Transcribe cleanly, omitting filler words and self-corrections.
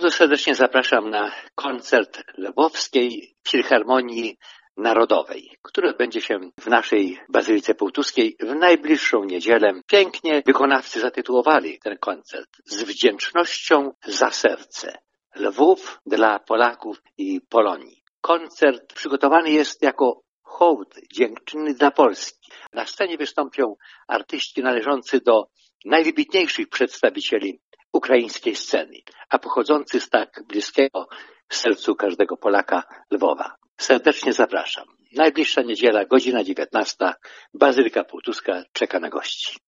Bardzo serdecznie zapraszam na koncert Lwowskiej Filharmonii Narodowej, który odbędzie się w naszej Bazylice Półtuskiej w najbliższą niedzielę. Pięknie wykonawcy zatytułowali ten koncert z wdzięcznością za serce. Lwów dla Polaków i Polonii. Koncert przygotowany jest jako hołd dziękczynny dla Polski. Na scenie wystąpią artyści należący do najwybitniejszych przedstawicieli ukraińskiej sceny, a pochodzący z tak bliskiego sercu każdego Polaka Lwowa. Serdecznie zapraszam. Najbliższa niedziela, godzina 19. Bazylika Półtuska czeka na gości.